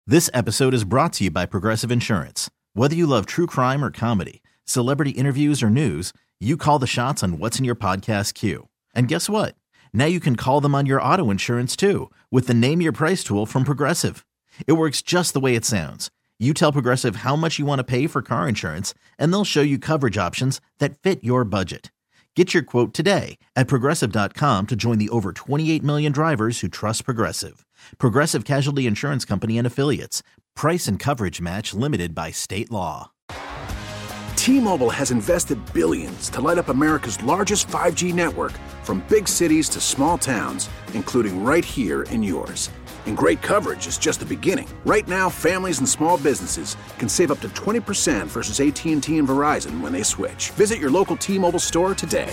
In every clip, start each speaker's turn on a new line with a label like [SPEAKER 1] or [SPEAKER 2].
[SPEAKER 1] This episode is brought to you by Progressive Insurance. Whether you love true crime or comedy, celebrity interviews or news, you call the shots on what's in your podcast queue. And guess what? Now you can call them on your auto insurance too with the Name Your Price tool from Progressive. It works just the way it sounds. You tell Progressive how much you want to pay for car insurance, and they'll show you coverage options that fit your budget. Get your quote today at Progressive.com to join the over 28 million drivers who trust Progressive. Progressive Casualty Insurance Company and Affiliates. Price and coverage match limited by state law.
[SPEAKER 2] T-Mobile has invested billions to light up America's largest 5G network, from big cities to small towns, including right here in yours. And great coverage is just the beginning. Right now, families and small businesses can save up to 20% versus AT&T and Verizon when they switch. Visit your local T-Mobile store today.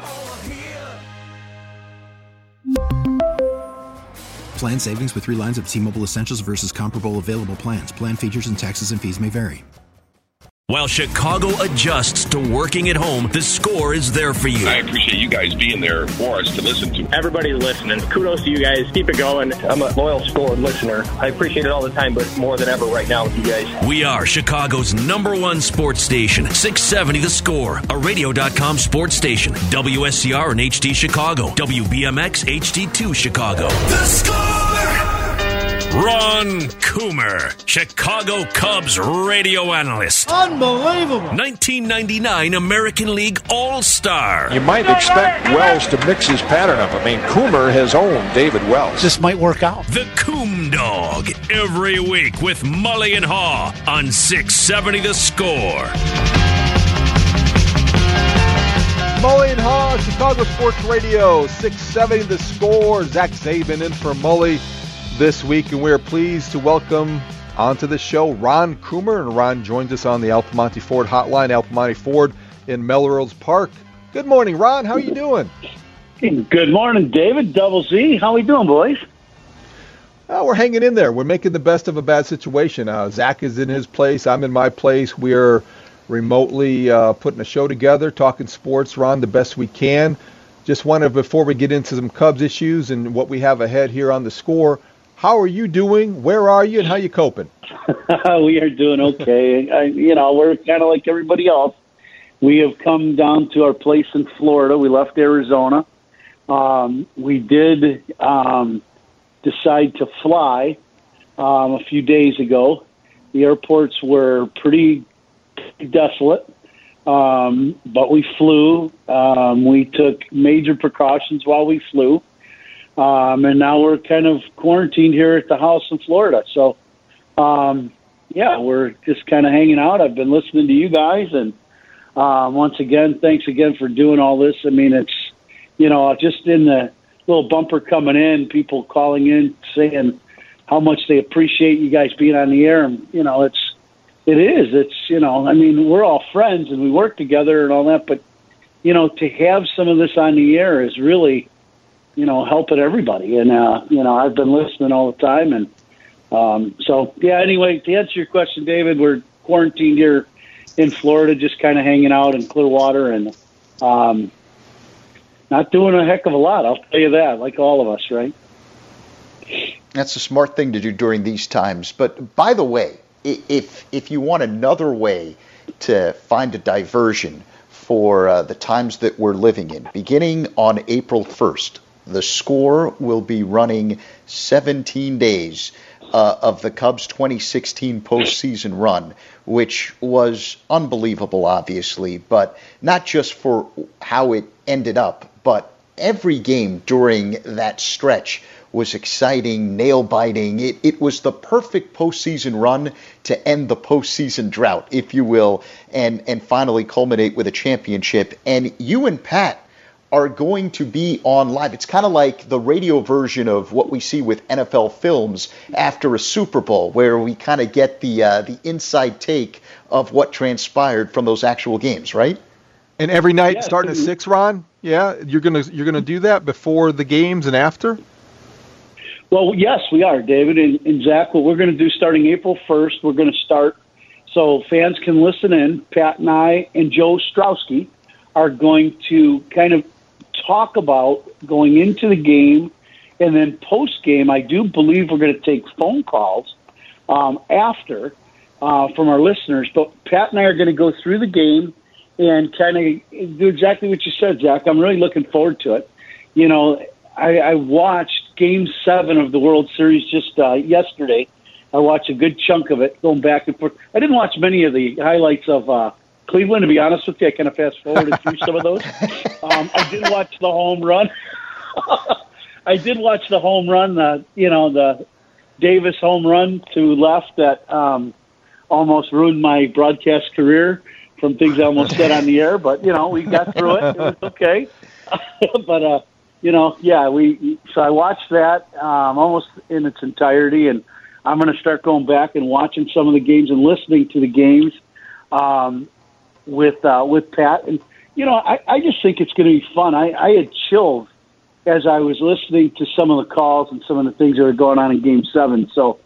[SPEAKER 3] Plan savings with 3 lines of T-Mobile Essentials versus comparable available plans. Plan features and taxes and fees may vary.
[SPEAKER 4] While Chicago adjusts to working at home, the Score is there for you.
[SPEAKER 5] I appreciate you guys being there for us to listen to.
[SPEAKER 6] Everybody listening, kudos to you guys. Keep it going. I'm a loyal Score listener. I appreciate it all the time, but more than ever right now with you guys.
[SPEAKER 4] We are Chicago's #1 sports station, 670 The Score, a radio.com sports station, WSCR and HD Chicago, WBMX HD2 Chicago. The Score! Ron Coomer, Chicago Cubs radio analyst.
[SPEAKER 7] Unbelievable.
[SPEAKER 4] 1999 American League All-Star.
[SPEAKER 8] You might expect Wells to mix his pattern up. I mean, Coomer has owned David Wells.
[SPEAKER 7] This might work out.
[SPEAKER 4] The Coom Dog, every week with Mully and Haw on 670 The Score.
[SPEAKER 9] Mully and Haw, Chicago Sports Radio, 670 The Score. Zach Zabin in for Mully this week, and we're pleased to welcome onto the show Ron Coomer. And Ron joins us on the Al Piemonte Ford hotline, Al Piemonte Ford in Melrose Park. Good morning, Ron. How are you doing?
[SPEAKER 10] Good morning, David. Double Z. How we doing, boys?
[SPEAKER 9] We're hanging in there. We're making the best of a bad situation. Zach is in his place. I'm in my place. We're remotely putting a show together, talking sports, Ron, the best we can. Just wanted, before we get into some Cubs issues and what we have ahead here on the Score, how are you doing? Where are you, and how you coping?
[SPEAKER 10] We are doing okay. We're kind of like everybody else. We have come down to our place in Florida. We left Arizona. We did decide to fly a few days ago. The airports were pretty desolate, but we flew. We took major precautions while we flew. And now we're kind of quarantined here at the house in Florida. So, we're just kind of hanging out. I've been listening to you guys. And once again, thanks again for doing all this. I mean, it's, just in the little bumper coming in, people calling in saying how much they appreciate you guys being on the air. And, we're all friends and we work together and all that. But, to have some of this on the air is really, helping everybody. And, I've been listening all the time. And anyway, to answer your question, David, we're quarantined here in Florida, just kind of hanging out in Clearwater and not doing a heck of a lot. I'll tell you that, like all of us, right?
[SPEAKER 11] That's a smart thing to do during these times. But by the way, if you want another way to find a diversion for the times that we're living in, beginning on April 1st, the Score will be running 17 days of the Cubs' 2016 postseason run, which was unbelievable, obviously, but not just for how it ended up, but every game during that stretch was exciting, nail-biting. It was the perfect postseason run to end the postseason drought, if you will, and finally culminate with a championship. And you and Pat are going to be on live. It's kind of like the radio version of what we see with NFL films after a Super Bowl, where we kind of get the inside take of what transpired from those actual games, right?
[SPEAKER 9] And every night starting at 6, Ron? Yeah, you're gonna do that before the games and after?
[SPEAKER 10] Well, yes, we are, David and Zach. What we're going to do starting April 1st, we're going to start so fans can listen in. Pat and I and Joe Strowski are going to kind of talk about going into the game, and then post-game, I do believe we're going to take phone calls after from our listeners. But Pat and I are going to go through the game and kind of do exactly what you said, Zach. I'm really looking forward to it. You know, I watched Game 7 of the World Series just yesterday. I watched a good chunk of it, going back and forth. I didn't watch many of the highlights of Cleveland, to be honest with you. I kind of fast-forwarded through some of those. I did watch the home run. The Davis home run to left that almost ruined my broadcast career from things I almost said on the air. But, we got through it. It was okay. But, so I watched that almost in its entirety, and I'm going to start going back and watching some of the games and listening to the games with Pat. And, I just think it's going to be fun. I had chills as I was listening to some of the calls and some of the things that are going on in Game 7. So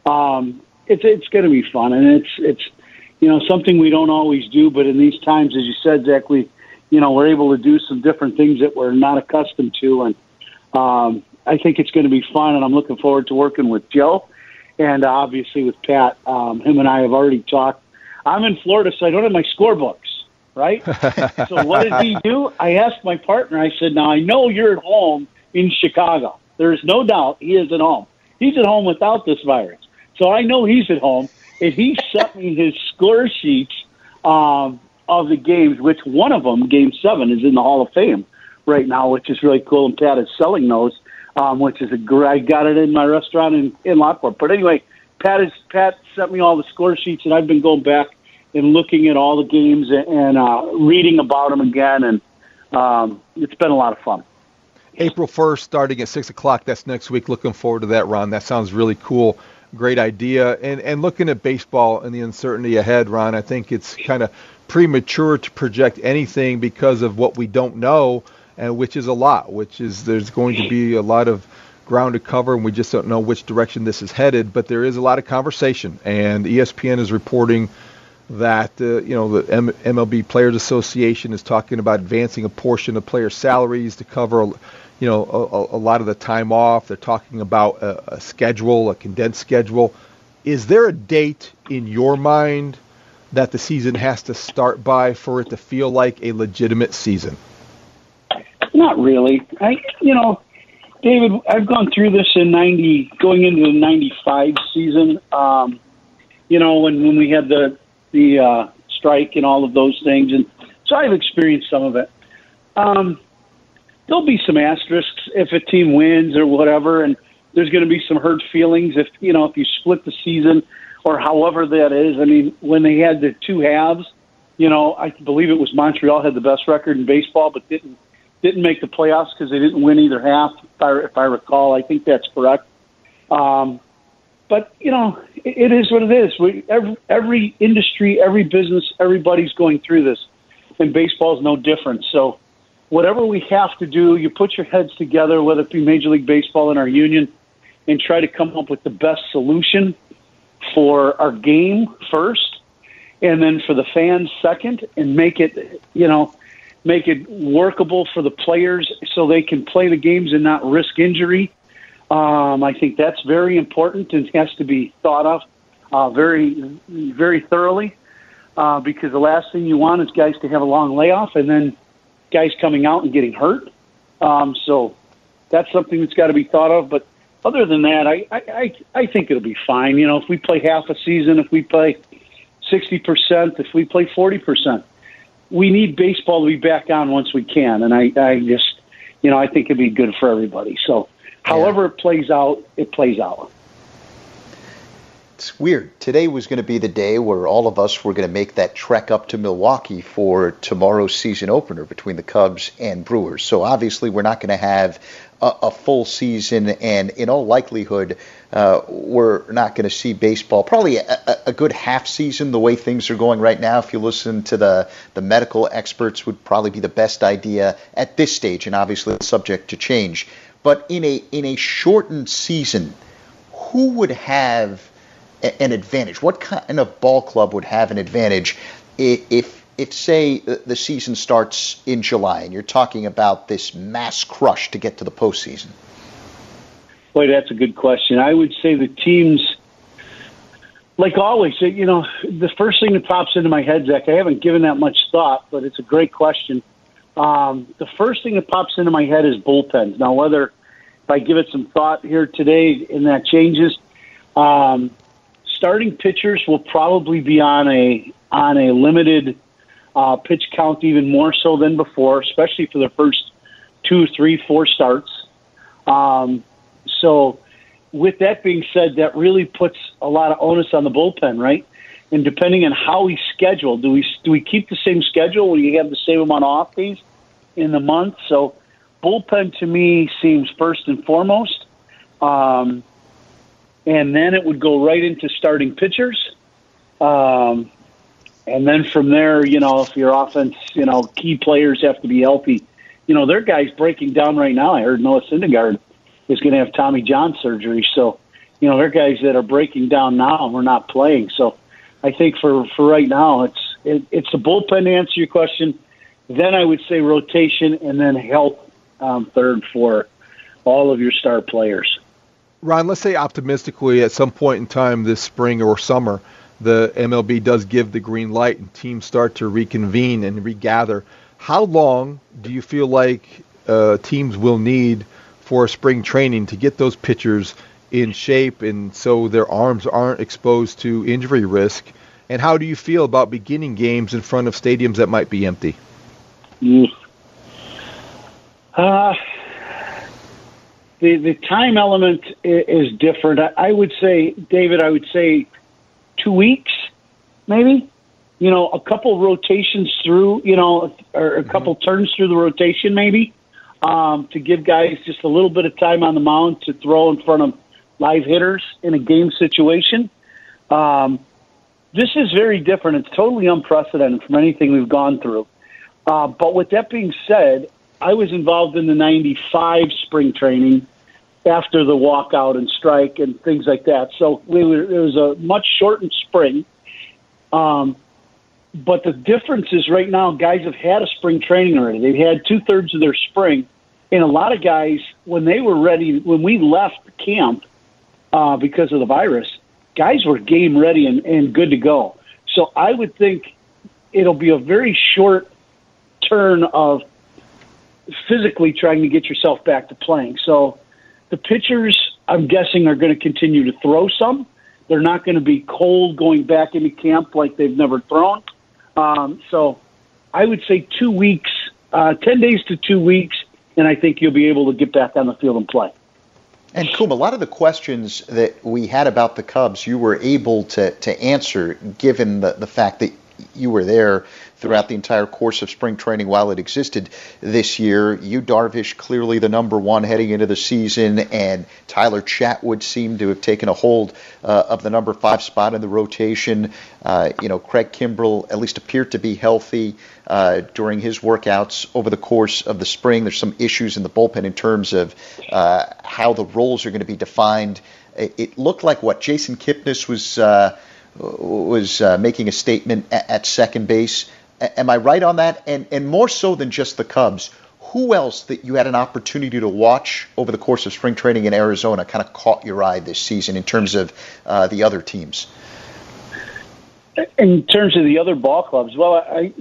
[SPEAKER 10] it's going to be fun, and it's something we don't always do, but in these times, as you said, Zach, we're able to do some different things that we're not accustomed to, and I think it's going to be fun, and I'm looking forward to working with Joe and obviously with Pat. Him and I have already talked. I'm in Florida, so I don't have my scorebooks, right? So what did he do? I asked my partner, I said, now I know you're at home in Chicago. There is no doubt he is at home. He's at home without this virus. So I know he's at home, and he sent me his score sheets of the games, which one of them, Game 7, is in the Hall of Fame right now, which is really cool, and Pat is selling those, which is I got it in my restaurant in Lockport. But anyway, Pat sent me all the score sheets, and I've been going back and looking at all the games and reading about them again, and it's been a lot of fun.
[SPEAKER 9] April 1st, starting at 6 o'clock. That's next week. Looking forward to that, Ron. That sounds really cool. Great idea. And looking at baseball and the uncertainty ahead, Ron, I think it's kind of premature to project anything because of what we don't know, and which is a lot, there's going to be a lot of ground to cover, and we just don't know which direction this is headed. But there is a lot of conversation, and ESPN is reporting that the MLB Players Association is talking about advancing a portion of player salaries to cover a lot of the time off. They're talking about a schedule, a condensed schedule. Is there a date in your mind that the season has to start by for it to feel like a legitimate season?
[SPEAKER 10] Not really. David, I've gone through this going into the 95 season, when we had the strike and all of those things. And so I've experienced some of it. There'll be some asterisks if a team wins or whatever, and there's going to be some hurt feelings if you split the season or however that is. I mean, when they had the two halves, I believe it was Montreal had the best record in baseball, but didn't make the playoffs because they didn't win either half, if I recall. I think that's correct. But, it is what it is. Every industry, every business, everybody's going through this, and baseball is no different. So whatever we have to do, you put your heads together, whether it be Major League Baseball and our union, and try to come up with the best solution for our game first, and then for the fans second, and make it workable for the players so they can play the games and not risk injury. I think that's very important and has to be thought of very, very thoroughly because the last thing you want is guys to have a long layoff and then guys coming out and getting hurt. So that's something that's got to be thought of. But other than that, I think it'll be fine. If we play half a season, if we play 60%, if we play 40%, we need baseball to be back on once we can. And I just, I think it'd be good for everybody. So however it plays out, it plays out.
[SPEAKER 11] It's weird. Today was going to be the day where all of us were going to make that trek up to Milwaukee for tomorrow's season opener between the Cubs and Brewers. So obviously we're not going to have a full season, and in all likelihood, we're not going to see baseball probably a good half season the way things are going right now. If you listen to the medical experts, would probably be the best idea at this stage, and obviously it's subject to change. But in a shortened season, who would have an advantage? What kind of ball club would have an advantage if say the season starts in July and you're talking about this mass crush to get to the postseason?
[SPEAKER 10] Boy, that's a good question. I would say the teams like always, the first thing that pops into my head, Zach, I haven't given that much thought, but it's a great question. The first thing that pops into my head is bullpens. Now, whether if I give it some thought here today and that changes, starting pitchers will probably be on a limited pitch count, even more so than before, especially for the first 2, 3, 4 starts. So with that being said, that really puts a lot of onus on the bullpen, right? And depending on how we schedule, do we keep the same schedule where you have the same amount of off days in the month? So bullpen to me seems first and foremost. And then it would go right into starting pitchers. And then from there, if your offense, key players have to be healthy. There are guys breaking down right now. I heard Noah Syndergaard is going to have Tommy John surgery. So, there are guys that are breaking down now and we're not playing. So I think for right now, it's the bullpen to answer your question. Then I would say rotation and then health third for all of your star players.
[SPEAKER 9] Ron, let's say optimistically at some point in time this spring or summer, the MLB does give the green light and teams start to reconvene and regather. How long do you feel like teams will need for spring training to get those pitchers in shape and so their arms aren't exposed to injury risk? And how do you feel about beginning games in front of stadiums that might be empty?
[SPEAKER 10] The time element is different. I would say, David, 2 weeks, maybe. A couple rotations through, or a couple turns through the rotation, maybe, to give guys just a little bit of time on the mound to throw in front of live hitters in a game situation. This is very different. It's totally unprecedented from anything we've gone through. But with that being said, I was involved in the 95 spring training after the walkout and strike and things like that. So it was a much shortened spring. But the difference is right now guys have had a spring training already. They've had 2/3 of their spring. And a lot of guys, when they were ready, when we left camp because of the virus, guys were game ready and good to go. So I would think it'll be a very short turn of physically trying to get yourself back to playing. So the pitchers, I'm guessing, are going to continue to throw some. They're not going to be cold going back into camp like they've never thrown. So I would say 2 weeks, 10 days to 2 weeks, and I think you'll be able to get back on the field and play.
[SPEAKER 11] And Coom, a lot of the questions that we had about the Cubs, you were able to answer, given the fact that you were there throughout the entire course of spring training while it existed this year. Yu Darvish clearly the number one heading into the season, and Tyler Chatwood seemed to have taken a hold of the number 5 spot in the rotation. Craig Kimbrell at least appeared to be healthy during his workouts over the course of the spring. There's some issues in the bullpen in terms of how the roles are going to be defined. It looked like Jason Kipnis was making a statement at second base. Am I right on that? And more so than just the Cubs, who else that you had an opportunity to watch over the course of spring training in Arizona kind of caught your eye this season in terms of the other teams?
[SPEAKER 10] In terms of the other ball clubs, well,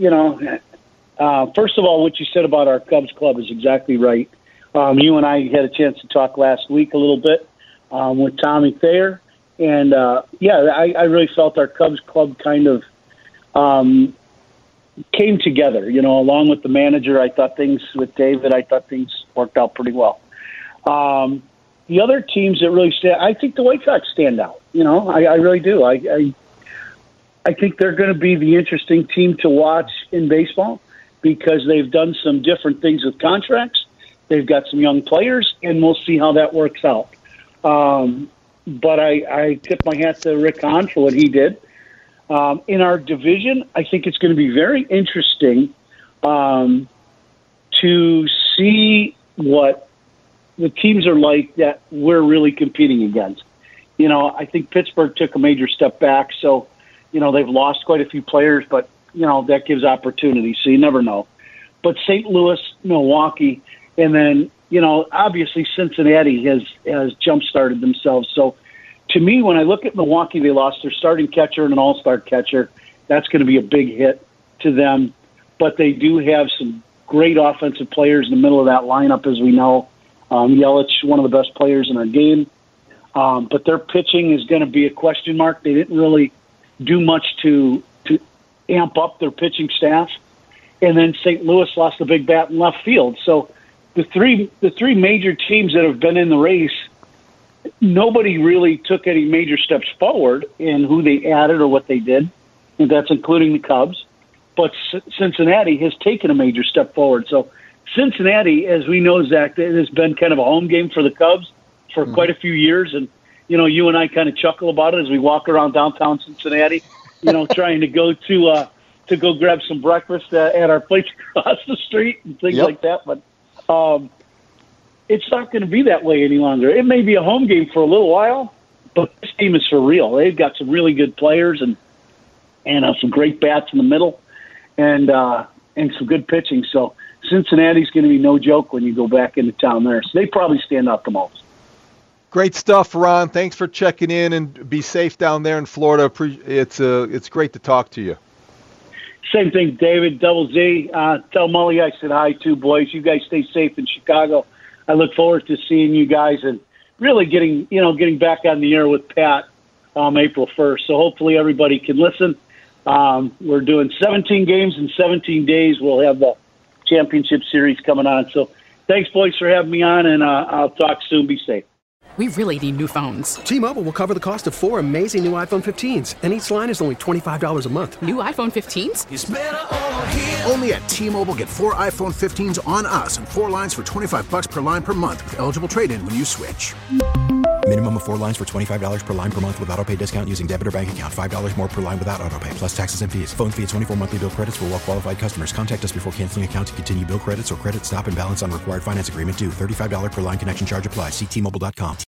[SPEAKER 10] first of all, what you said about our Cubs club is exactly right. You and I had a chance to talk last week a little bit with Tommy Thayer. And, I really felt our Cubs club kind of came together, along with the manager. I thought things with David, worked out pretty well. The other teams that really I think the White Sox stand out. I really do. I think they're going to be the interesting team to watch in baseball because they've done some different things with contracts. They've got some young players, and we'll see how that works out. But I tip my hat to Rick Hahn for what he did. In our division, I think it's going to be very interesting to see what the teams are like that we're really competing against. I think Pittsburgh took a major step back, so, they've lost quite a few players, but, that gives opportunity, so you never know. But St. Louis, Milwaukee, and then, obviously Cincinnati has jump-started themselves. So to me, when I look at Milwaukee, they lost their starting catcher and an all-star catcher. That's going to be a big hit to them. But they do have some great offensive players in the middle of that lineup, as we know. Yelich, one of the best players in our game. But their pitching is going to be a question mark. They didn't really do much to amp up their pitching staff. And then St. Louis lost the big bat in left field. So the three major teams that have been in the race, nobody really took any major steps forward in who they added or what they did, and that's including the Cubs. But Cincinnati has taken a major step forward. So Cincinnati, as we know, Zach, it has been kind of a home game for the Cubs for quite a few years. And, you and I kind of chuckle about it as we walk around downtown Cincinnati, trying to go to go grab some breakfast at our place across the street and things like that. But it's not going to be that way any longer. It may be a home game for a little while, but this team is for real. They've got some really good players and some great bats in the middle and some good pitching. So Cincinnati's going to be no joke when you go back into town there. So they probably stand out the most.
[SPEAKER 9] Great stuff, Ron. Thanks for checking in, and be safe down there in Florida. It's great to talk to you.
[SPEAKER 10] Same thing, David, Double Z. Tell Mully I said hi too, boys. You guys stay safe in Chicago. I look forward to seeing you guys and really getting back on the air with Pat April 1st. So hopefully everybody can listen. We're doing 17 games in 17 days. We'll have the championship series coming on. So thanks, boys, for having me on, and I'll talk soon. Be safe.
[SPEAKER 7] We really need new phones.
[SPEAKER 12] T-Mobile will cover the cost of 4 amazing new iPhone 15s, and each line is only $25 a month.
[SPEAKER 7] New iPhone 15s?
[SPEAKER 12] It's better over here.
[SPEAKER 2] Only at T-Mobile, get 4 iPhone 15s on us and 4 lines for $25 per line per month with eligible trade-in when you switch.
[SPEAKER 3] Minimum of 4 lines for $25 per line per month with autopay discount using debit or bank account. $5 more per line without autopay, plus taxes and fees. Phone fee at 24 monthly bill credits for well-qualified customers. Contact us before canceling account to continue bill credits or credit stop and balance on required finance agreement due. $35 per line connection charge applies. See T-Mobile.com.